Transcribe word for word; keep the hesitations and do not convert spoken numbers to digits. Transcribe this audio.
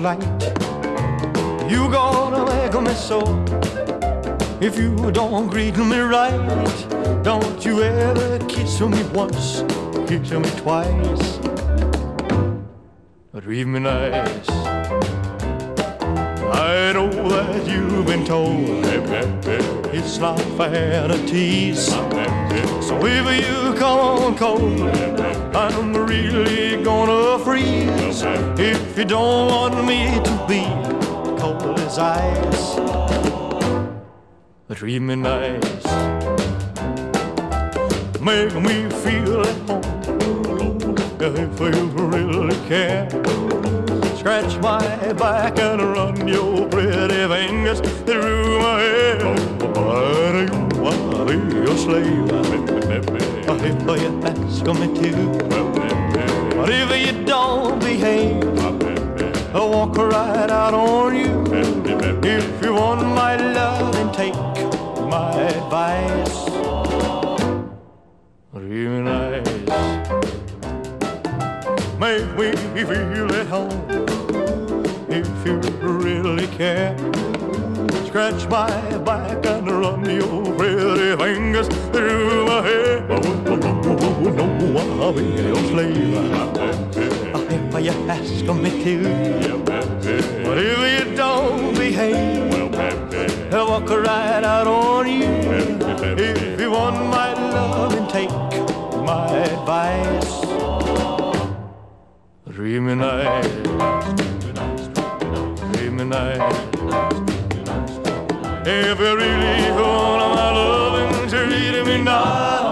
light. You gonna make me so if you don't greet me right. Don't you ever kiss me once, kiss me twice, treat me nice. I know that you've been told it's not fair to tease. So if you come on cold, I'm really gonna freeze. If you don't want me to be cold as ice, treat me nice. Make me feel at home if you really care. Scratch my back and run your pretty fingers through my hair. But you wanna be your slave if you ask me to. But if you don't behave, I'll walk right out on you. If you want my love, then take my advice. Real nice. Make me feel at home if you really care. Scratch my back and run your pretty fingers through my hair. Oh, no, I'll be your slave if you ask me to. But if you don't behave, I'll walk right out on you. If you want my love, then take my advice. Treat me nice, treat me nice. If you really want my loving, treat me nice.